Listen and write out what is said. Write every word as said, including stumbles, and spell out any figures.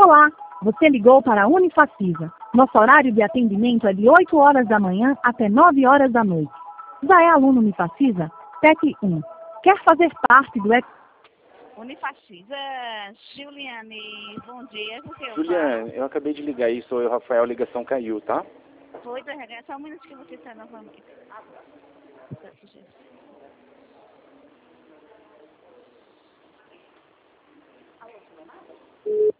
Olá, você ligou para a Unifacisa. Nosso horário de atendimento é de oito horas da manhã até nove horas da noite. Já é aluno Unifacisa? Tec um. Quer fazer parte do... Unifacisa, Juliane, bom dia. Por que eu Juliane, eu acabei de ligar aí, sou eu, Rafael, a ligação caiu, tá? falo? Foi do R H, só um minuto que eu vou tentar novamente. Ah,